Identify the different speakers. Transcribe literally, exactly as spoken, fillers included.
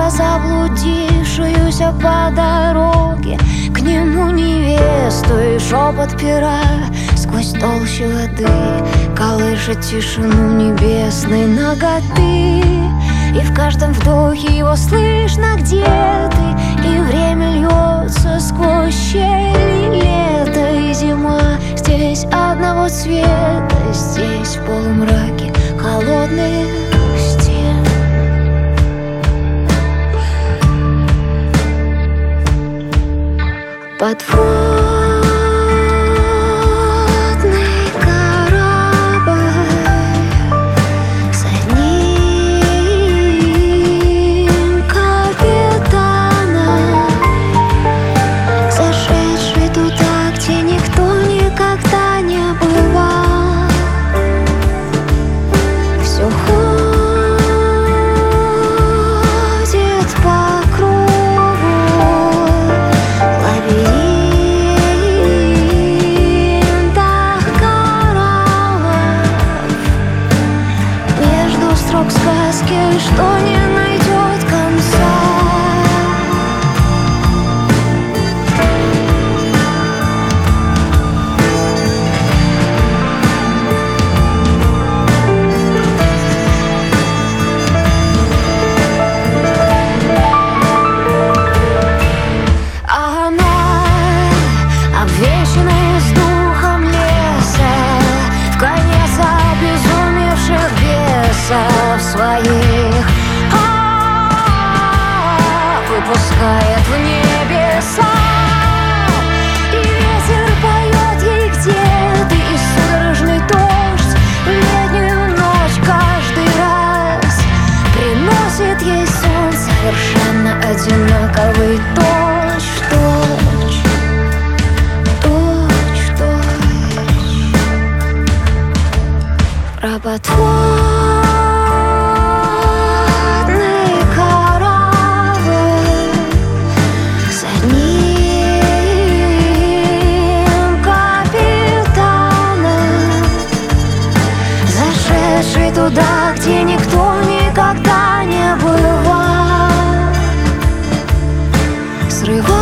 Speaker 1: дура, заблудившуюся по дороге к нему невесту, и шепот пера сквозь толщу воды колышет тишину небесной наготы. И в каждом вдохе его слышно, где ты, и время льется сквозь щели. Лето и зима здесь одного цвета, здесь в полумраке холодные стены. Подводный корабль с одним капитаном, зашедший туда, где никто никогда не бывал. Все ходит по кругу, лабиринтах кораллов, между строк сказки, что не найдет конца. А она, обвешанная с духом леса, в конец обезумевших бесов своих, а, выпускает в небеса. И ветер поет ей, где ты, и судорожный дождь в летнюю ночь каждый раз приносит ей сон совершенно одинаковый, точь-в-точь, точь-в-точь. Работворный корабль с одним капитаном, зашедший туда, где никто никогда не бывал. Срыв